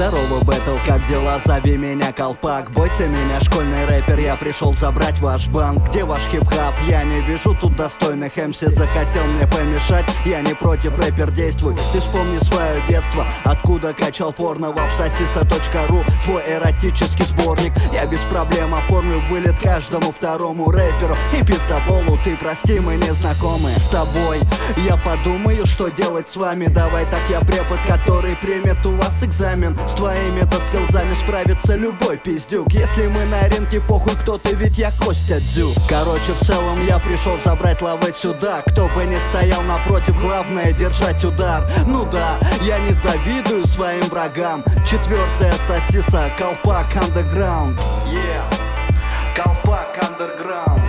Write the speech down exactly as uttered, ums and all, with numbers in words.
Здорово, бэтл, как дела? Зови меня Колпак. Бойся меня, школьный рэпер, я пришел забрать ваш банк. Где ваш хип-хап? Я не вижу тут достойных эм си. Захотел мне помешать? Я не против, рэпер, действуй. Ты вспомни свое детство, откуда качал порно. Вапсосиса точка ру, твой эротический сборник. Я без проблем оформлю вылет каждому второму рэперу. И пиздоболу, ты прости, мы не знакомы с тобой. Я подумаю, что делать с вами. Давай так, я препод, который примет у вас экзамен. С твоими-то скилзами справится любой пиздюк. Если мы на ринге, похуй кто ты, ведь я Костя Дзюк. Короче, в целом я пришел забрать лавы сюда. Кто бы ни стоял напротив, главное держать удар. Ну да, я не завидую своим врагам. Четвертая сосиса, Колпак Underground. Yeah, Колпак Underground.